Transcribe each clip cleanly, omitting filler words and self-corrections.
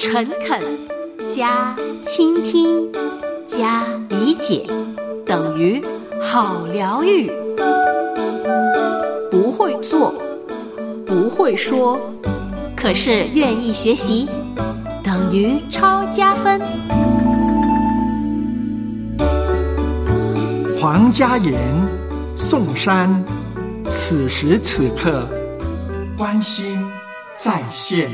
诚恳加倾听加理解等于好疗愈。不会做，不会说，可是愿意学习，等于超加分。 黄嘉言、宋珊，此时此刻关心在线。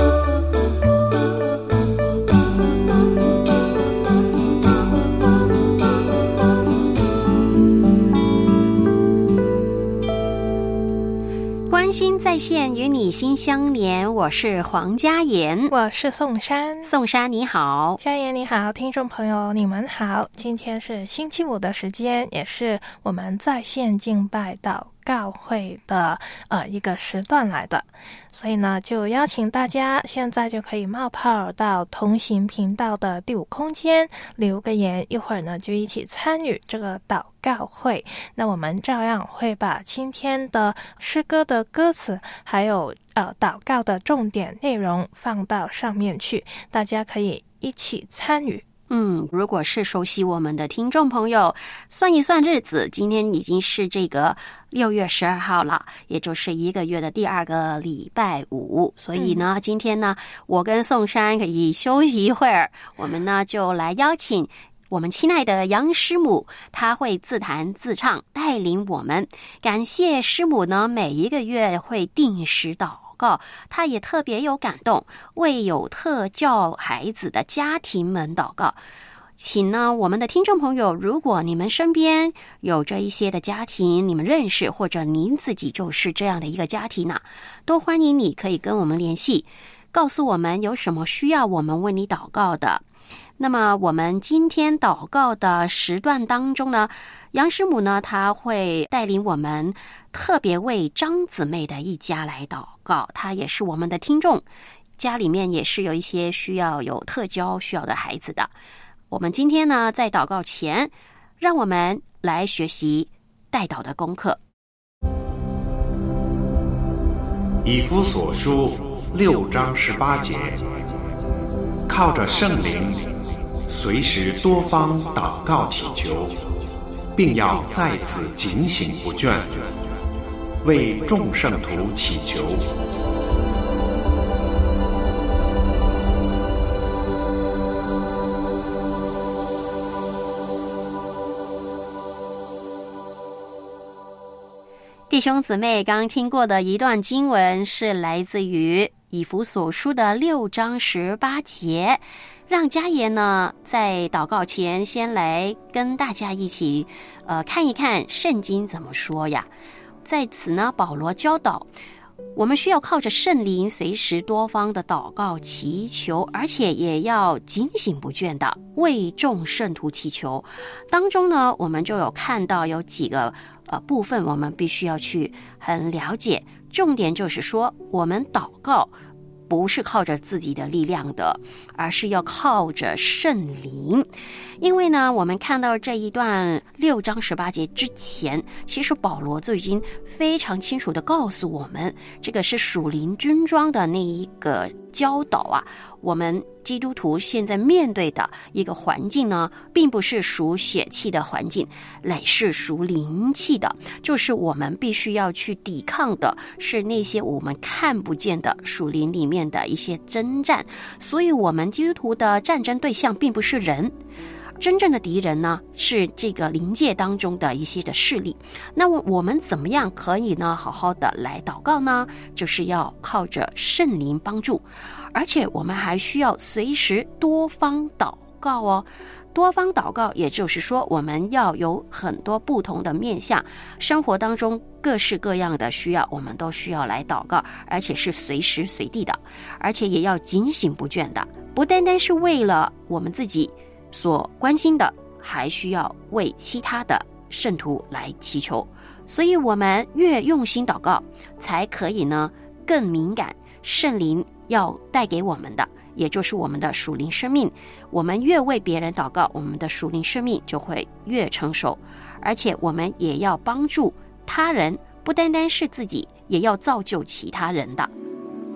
关心在线，与你心相连。我是黄嘉言， 我是宋珊。 宋珊你好。 嘉言你好，听众朋友你们好。今天是星期五的时间，也是我们在线敬拜祷告会的一个时段来的，所以呢就邀请大家现在就可以冒泡到同行频道的第5空间留个言，一会儿呢就一起参与这个祷告会。那我们照样会把今天的诗歌的歌词还有祷告的重点内容放到上面去，大家可以一起参与。 如果是熟悉我们的听众朋友，算一算日子，今天已经是这个6月12号了，也就是1个月的第2个礼拜五。所以呢，今天呢，我跟宋珊可以休息一会儿，我们呢就来邀请我们亲爱的杨师母，她会自弹自唱，带领我们。感谢师母呢，每一个月会定时祷告，她也特别有感动，为有特教孩子的家庭们祷告。请呢，我们的听众朋友，如果你们身边有这一些的家庭，你们认识，或者您自己就是这样的一个家庭呢，都欢迎你可以跟我们联系，告诉我们有什么需要我们为你祷告的。那么我们今天祷告的时段当中呢，杨师母呢，她会带领我们特别为张姊妹的一家来祷告，她也是我们的听众，家里面也是有一些需要有特教需要的孩子的。我们今天呢，在祷告前，让我们来学习代祷的功课。 以弗所书6章18节，靠着圣灵随时多方祷告祈求，并要在此警醒不倦，为众圣徒祈求。 弟兄姊妹，刚听过的一段经文是来自于以弗所书的6章18节。让嘉言呢在祷告前先来跟大家一起看一看圣经怎么说呀。在此呢，保罗教导我们需要靠着圣灵随时多方的祷告祈求，而且也要警醒不倦的为众圣徒祈求。当中呢，我们就有看到有几个部分我们必须要去很了解。重点就是说，我们祷告不是靠着自己的力量的，而是要靠着圣灵。因为呢，我们看到这一段6章18节之前，其实保罗就已经非常清楚地告诉我们，这个是属灵军装的那一个教导啊。我们基督徒现在面对的一个环境呢，并不是属血气的环境，乃是属灵气的，就是我们必须要去抵抗的是那些我们看不见的属灵里面的一些征战。所以我们基督徒的战争对象并不是人，真正的敌人呢是这个灵界当中的一些的势力。那我们怎么样可以呢好好的来祷告呢？就是要靠着圣灵帮助，而且我们还需要随时多方祷告哦。多方祷告也就是说，我们要有很多不同的面向，生活当中各式各样的需要我们都需要来祷告，而且是随时随地的，而且也要警醒不倦的，不单单是为了我们自己所关心的，还需要为其他的圣徒来祈求。所以我们越用心祷告，才可以呢更敏感圣灵要带给我们的，也就是我们的属灵生命。我们越为别人祷告，我们的属灵生命就会越成熟，而且我们也要帮助他人，不单单是自己，也要造就其他人的。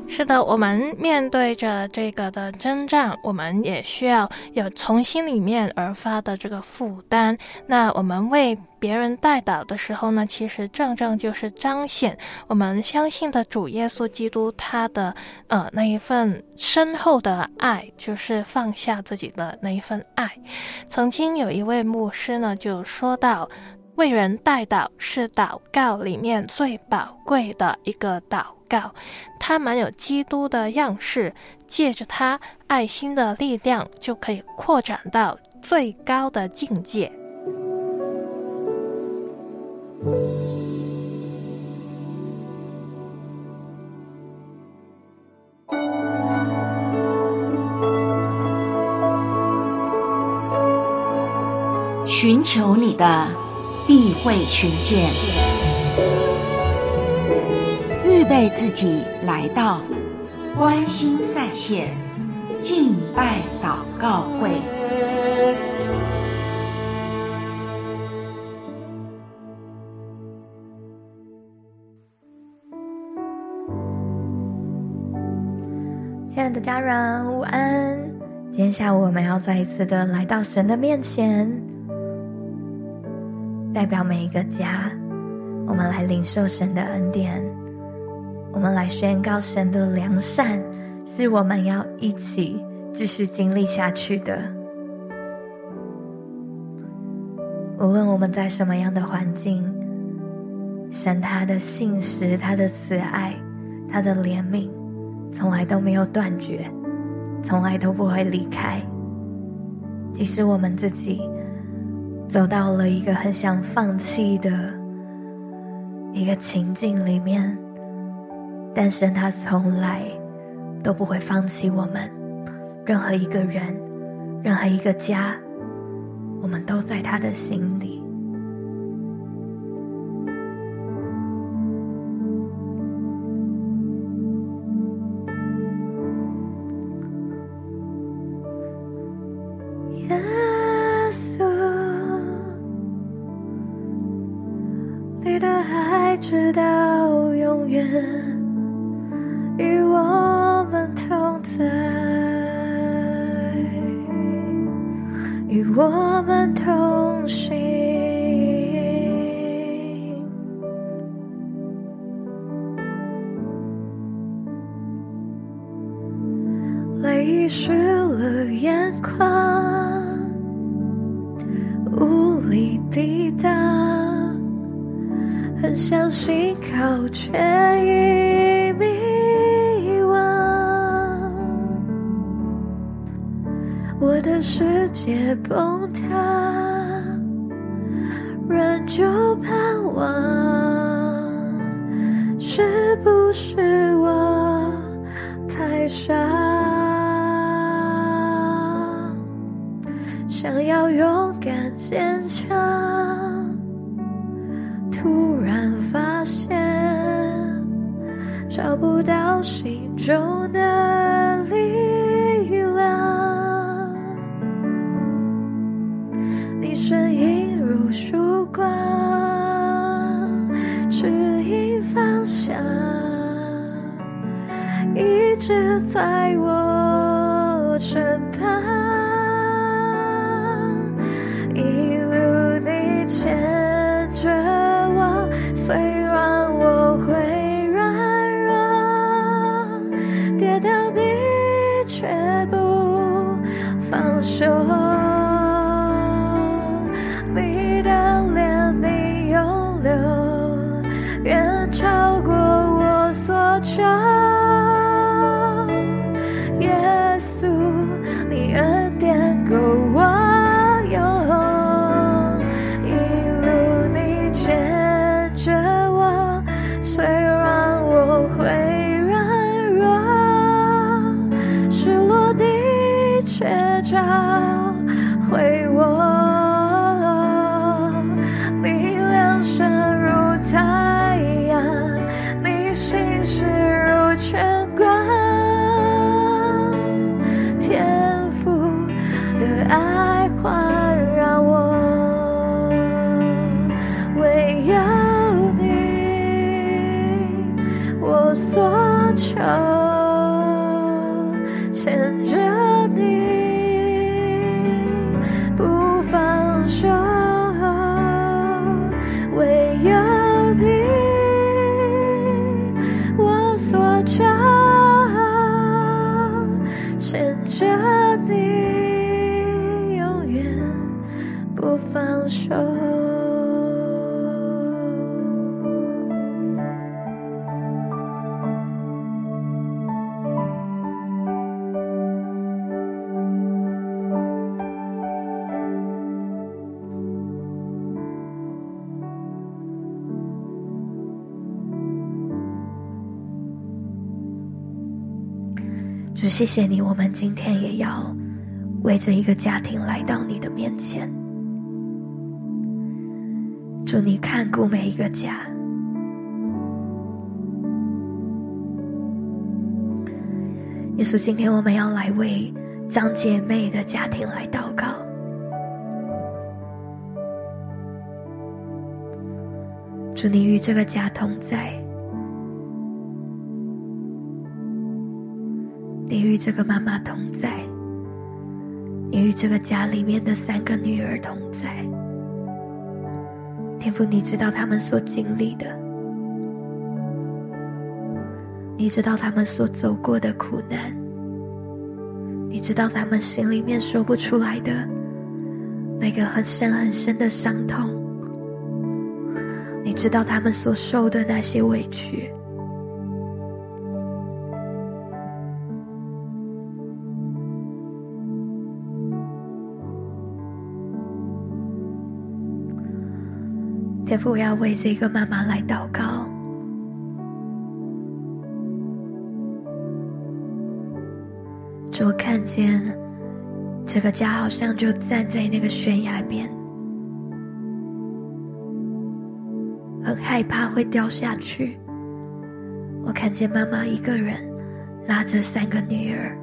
是的，我们面对着这个的征战，我们也需要有从心里面而发的这个负担。那我们为别人代祷的时候呢，其实正正就是彰显我们相信的主耶稣基督他的那一份深厚的爱，就是放下自己的那一份爱。曾经有一位牧师呢就说到，为人代祷是祷告里面最宝贵的一个祷告，它蛮有基督的样式，借着它爱心的力量就可以扩展到最高的境界。 寻求你的必会寻见，预备自己来到关心在线敬拜祷告会。 亲爱的家人，午安！今天下午我们要再一次的来到神的面前，代表每一个家，我们来领受神的恩典，我们来宣告神的良善，是我们要一起继续经历下去的。无论我们在什么样的环境，神他的信实，他的慈爱，他的怜悯从来都没有断绝，从来都不会离开。即使我们自己走到了一个很想放弃的一个情境里面，但神他从来都不会放弃我们。任何一个人，任何一个家，我们都在他的心里。 直到永远与我们同在，与我们同行，泪湿了眼眶，无力抵挡，很想信靠却已迷惘，我的世界崩塌，仍旧盼望，是不是我太傻，想要勇敢坚强，突然发现找不到心中的力量，你身影如曙光，指引方向，一直在我身旁，一路你牵着我，虽然我会软弱，跌倒你却不放手，你的怜悯永留，远超过我所求，耶稣你恩典够我用，一路你牵着我，虽然我会软弱，失落你却找回我，力量深如太阳，你心事如晨光，天父的爱环绕我，唯有你我所求，牵着你不放手，唯有你我所求，牵着你永远不放手。 主，谢谢你，我们今天也要为着一个家庭来到你的面前。主，你看顾每一个家，耶稣，今天我们要来为张姐妹的家庭来祷告。主，你与这个家同在，你与这个妈妈同在，你与这个家里面的3个女儿同在。天父，你知道他们所经历的，你知道他们所走过的苦难，你知道他们心里面说不出来的那个很深很深的伤痛，你知道他们所受的那些委屈。天父，我要为这个妈妈来祷告。主，我看见这个家好像就站在那个悬崖边，很害怕会掉下去。我看见妈妈一个人拉着3个女儿，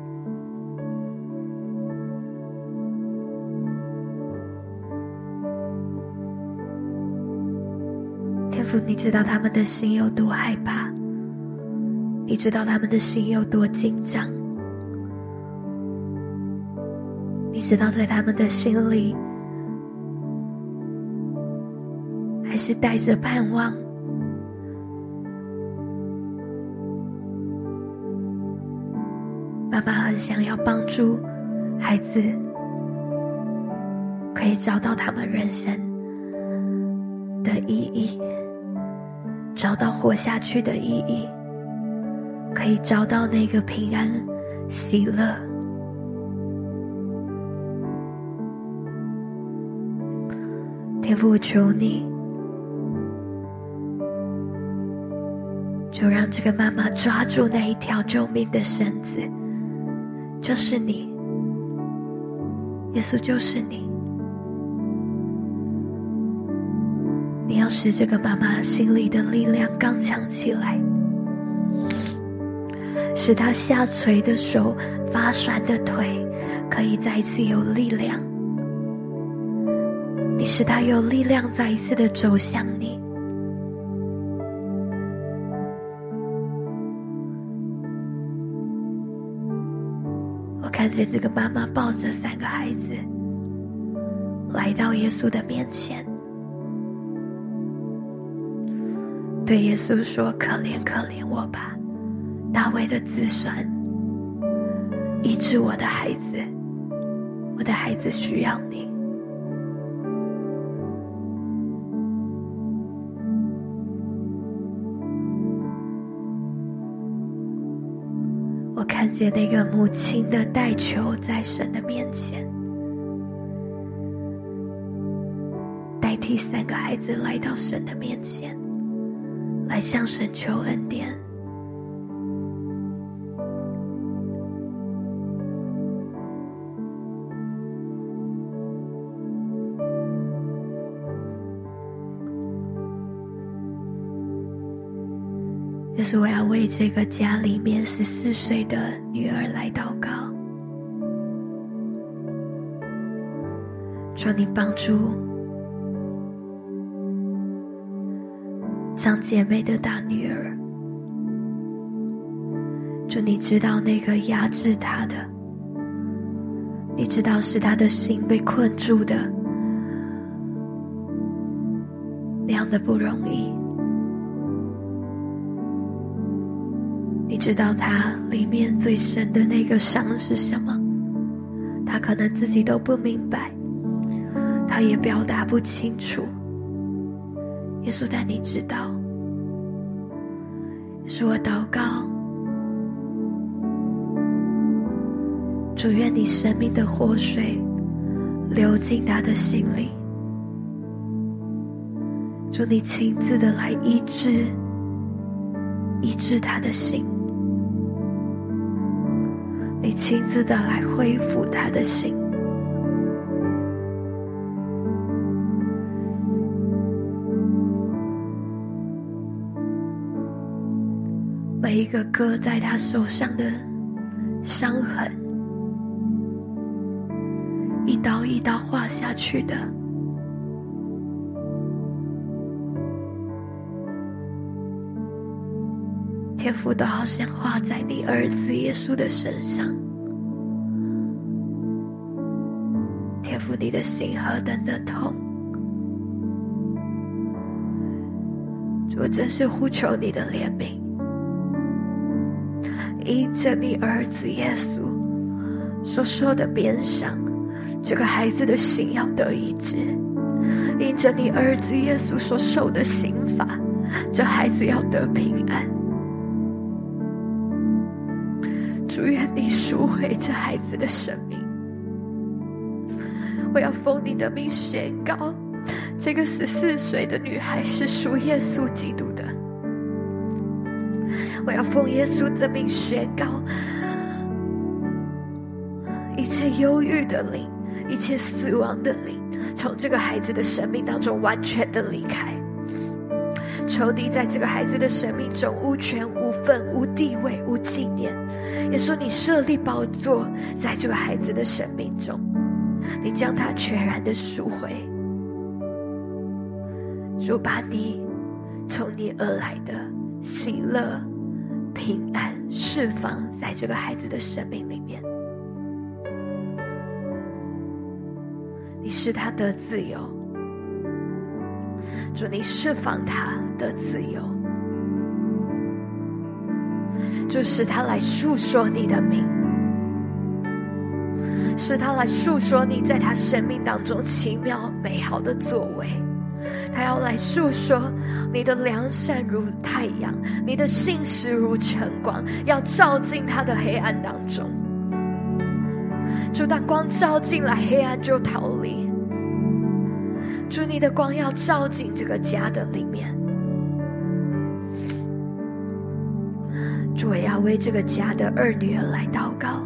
天父，你知道他们的心有多害怕，你知道他们的心有多紧张，你知道在他们的心里还是带着盼望。妈妈很想要帮助孩子可以找到他们人生的意义，找到活下去的意义，可以找到那个平安喜乐。天父，我求你，就让这个妈妈抓住那一条救命的绳子，就是你，耶稣，就是你。你要使这个妈妈心里的力量刚强起来，使她下垂的手、发酸的腿可以再一次有力量。你使她有力量再一次的走向你。我看见这个妈妈抱着3个孩子来到耶稣的面前，对耶稣说：可怜可怜我吧，大卫的子孙，医治我的孩子，我的孩子需要你。我看见那个母亲的代求在神的面前，代替3个孩子来到神的面前，来向神求恩典。耶稣，我要为这个家里面14岁的女儿来祷告，求你帮助张姐妹的大女儿， 主，你知道那个压制他的，你知道是他的心被困住的，那样的不容易。你知道他里面最深的那个伤是什么，他可能自己都不明白，他也表达不清楚。耶稣，但你知道。耶稣，我祷告，主，愿你生命的活水流进他的心里。主，你亲自的来医治他的心，你亲自的来恢复他的心。每一个割在他手上的伤痕，一刀一刀划下去的，天父都好像画在你儿子耶稣的身上。天父，你的心何等的痛，我真是呼求你的怜悯，因着你儿子耶稣所受的鞭伤，这个孩子的心要得医治；因着你儿子耶稣所受的刑罚，这孩子要得平安。主，愿你赎回这孩子的生命。我要奉你的名宣告，这个14岁的女孩是属耶稣基督的。我要奉耶稣的名宣告，一切忧郁的灵，一切死亡的灵，从这个孩子的生命当中完全的离开。仇敌在这个孩子的生命中无权无份无地位无纪念。耶稣，你设立宝座在这个孩子的生命中，你将他全然的赎回。主，把你从你而来的喜乐平安释放在这个孩子的生命里面，你使他得自由。主，你释放他的自由。主，使他来述说你的名，使他来述说你在他生命当中奇妙美好的作为。他要来述说你的良善如太阳，你的信实如晨光，要照进他的黑暗当中。主，当光照进来，黑暗就逃离。主，你的光要照进这个家的里面。主，我要为这个家的二女儿来祷告。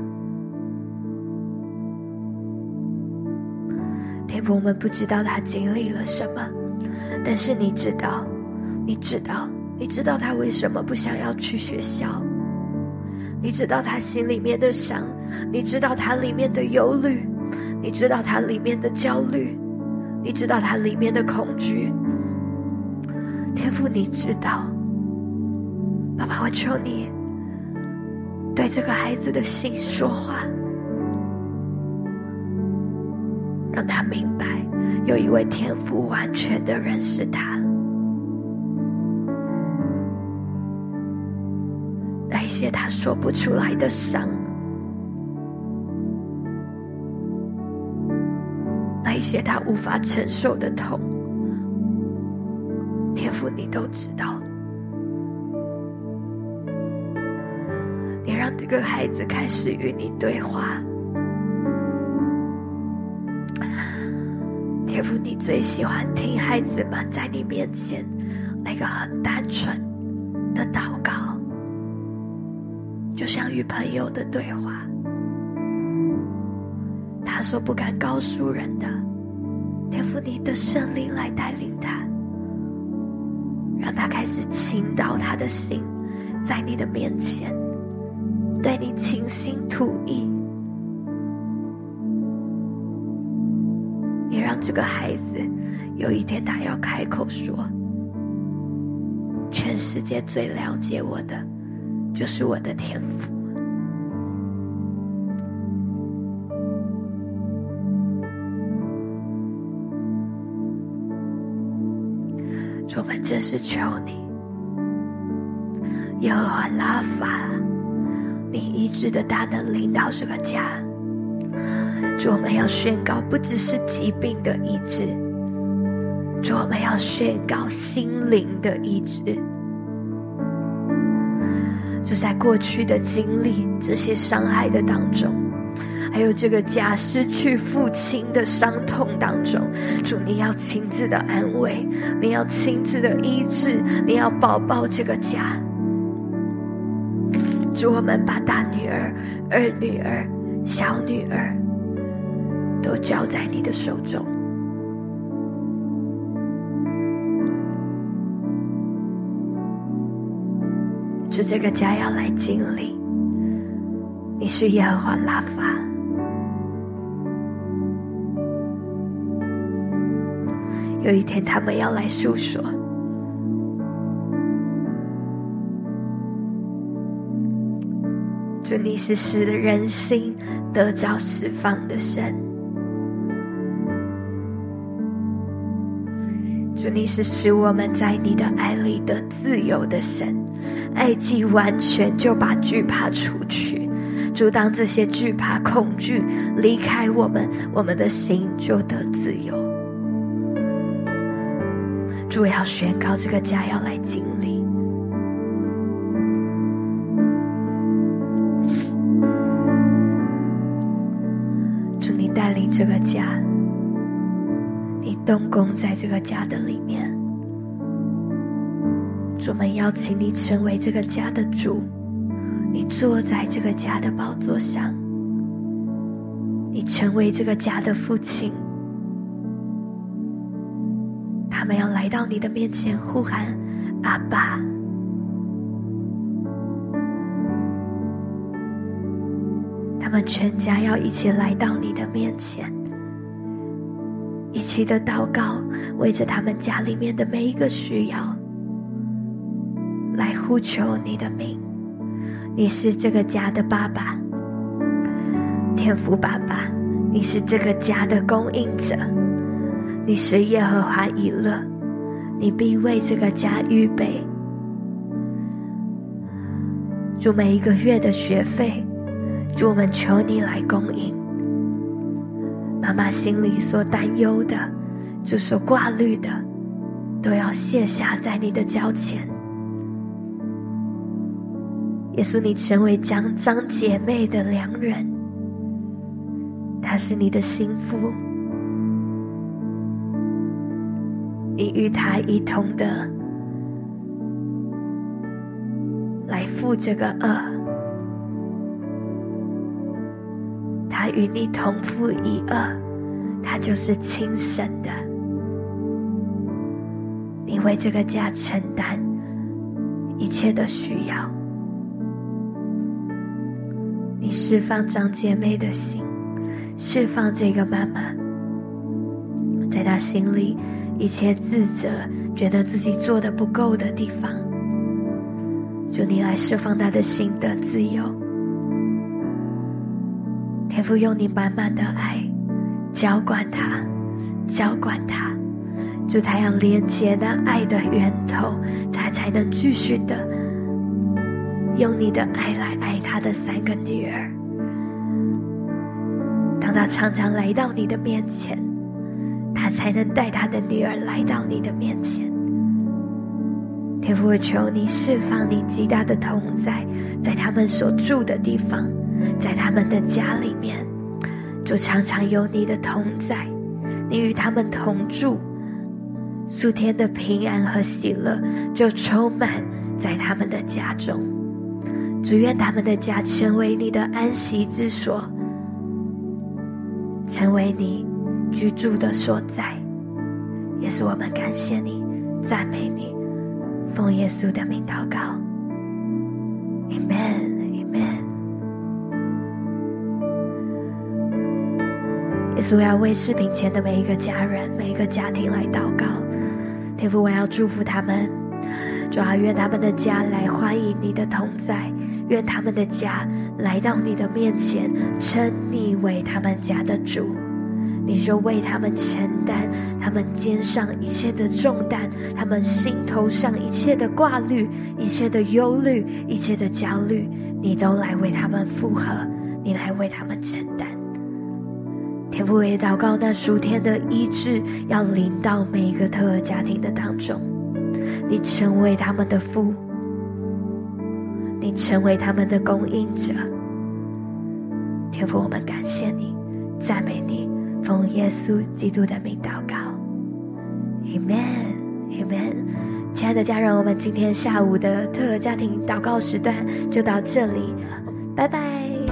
天父，我们不知道她经历了什么，但是你知道，你知道她为什么不想要去学校，你知道她心里面的伤，你知道她里面的忧虑，你知道她里面的焦虑，你知道她里面的恐惧。天父，你知道。爸爸，我求你对这个孩子的心说话，让他明白有一位天父完全的认识他。那一些他说不出来的伤，那一些他无法承受的痛，天父你都知道。你让这个孩子开始与你对话。天父，你最喜欢听孩子们在你面前那个很单纯的祷告，就像与朋友的对话。他所不敢告诉人的，天父你的圣灵来带领他，让他开始倾倒他的心在你的面前，对你倾心吐意。你让这个孩子有一天他要开口说，全世界最了解我的就是我的天父。主，我们真是求你，耶和华拉法，你医治的大能临到这个家。主，我们要宣告，不只是疾病的医治，主，我们要宣告心灵的医治。就在过去的经历这些伤害的当中，还有这个家失去父亲的伤痛当中，主，你要亲自的安慰，你要亲自的医治，你要抱抱这个家。主，我们把大女儿、二女儿、小女儿都交在你的手中。主，这个家要来经历你是耶和华拉法。有一天他们要来诉说，主，你是使人心得着释放的神，主，你是使我们在你的爱里得自由的神。爱既完全，就把惧怕除去。主，当这些惧怕、恐惧离开我们，我们的心就得自由。主，要宣告这个家要来经历。主，你带领这个家，你动工在这个家的里面。主，我们邀请你成为这个家的主，你坐在这个家的宝座上，你成为这个家的父亲。他们要来到你的面前呼喊阿爸。他们全家要一起来到你的面前，一起的祷告，为着他们家里面的每一个需要来呼求你的名。你是这个家的爸爸，天父爸爸，你是这个家的供应者，你是耶和华以勒，你必为这个家预备。主，每一个月的学费，主，我们求你来供应。妈妈心里所担忧的，主，所挂虑的，都要卸下在你的脚前。耶稣，你成为张姐妹的良人，她是你的心腹，你与她一同的来负这个恶，她与你同负一恶，她就是亲生的。你为这个家承担一切的需要，你释放张姐妹的心，释放这个妈妈在她心里一切自责，觉得自己做得不够的地方，主，你来释放她的心得自由。天父，用你满满的爱浇灌她，浇灌她，主，她要连接那爱的源头，她才能继续的用你的爱来爱她的3个女儿。当她常常来到你的面前，她才能带她的女儿来到你的面前。天父，我求你释放你极大的同在，在他们所住的地方，在他们的家里面，主，常常有你的同在，你与他们同住，数天的平安和喜乐就充满在他们的家中。主，愿他们的家成为你的安息之所，成为你居住的所在。也是我们感谢你，赞美你，奉耶稣的名祷告 Amen Amen。 耶稣，我要为视频前的每一个家人，每一个家庭来祷告。天父，我要祝福他们，主啊，愿他们的家来欢迎你的同在， 愿他们的家来到你的面前，称你为他们家的主。你就为他们承担他们肩上一切的重担，他们心头上一切的挂虑，一切的忧虑，一切的焦虑，你都来为他们负荷，你来为他们承担。天父，也祷告那属天的医治要临到每一个特尔家庭的当中，你成为他们的父，你成为他们的供应者。天父，我们感谢你，赞美你，奉耶稣基督的名祷告 Amen Amen。 亲爱的家人，我们今天下午的特尔家庭祷告时段就到这里，拜拜。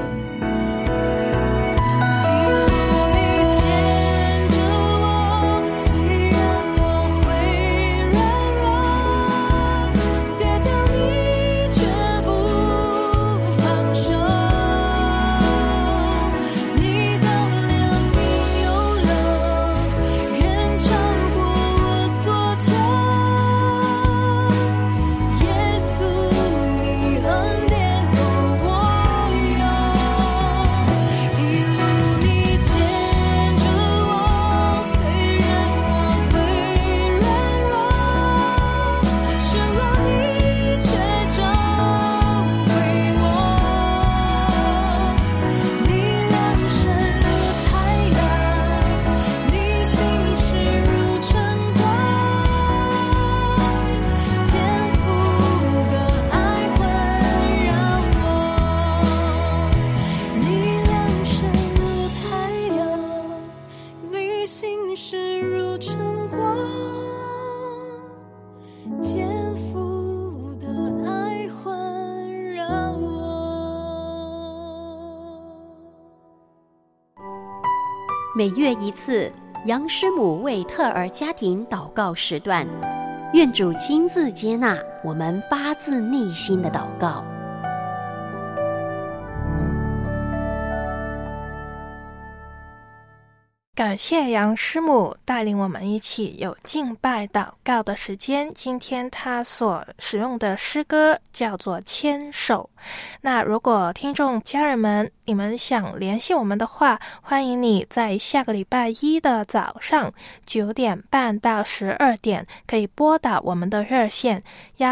每月一次，杨师母为特儿家庭祷告时段，愿主亲自接纳我们发自内心的祷告。 感谢杨师母带领我们一起有敬拜祷告的时间。今天他所使用的诗歌叫做牵手。那如果听众家人们你们想联系我们的话，欢迎你在下个礼拜一的早上9点半到12点可以拨打我们的热线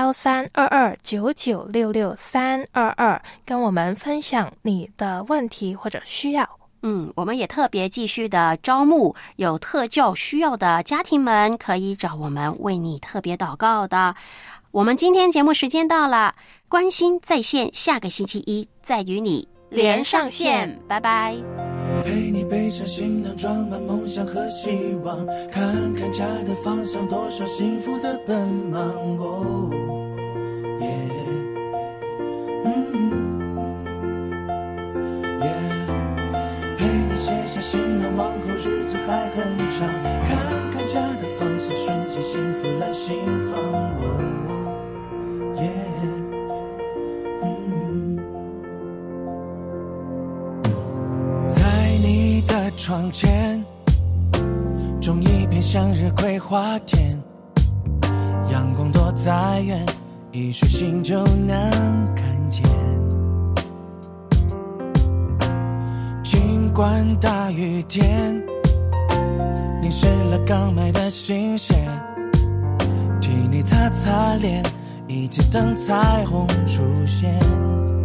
132299666322，跟我们分享你的问题或者需要。 我们也特别继续的招募有特教需要的家庭们，可以找我们为你特别祷告的。我们今天节目时间到了，关心在线，下个星期一再与你连上线，拜拜。 陪你背上行囊，装满梦想和希望，看看家的方向，多少幸福的奔忙。陪你写下行囊，往后日子还很长，看看家的方向，瞬间幸福了心房。在你的窗前种一片向日葵花田，阳光多再远，一束心就能看见。尽管大雨天淋湿了刚买的新鞋，替你擦擦脸，一起等彩虹出现。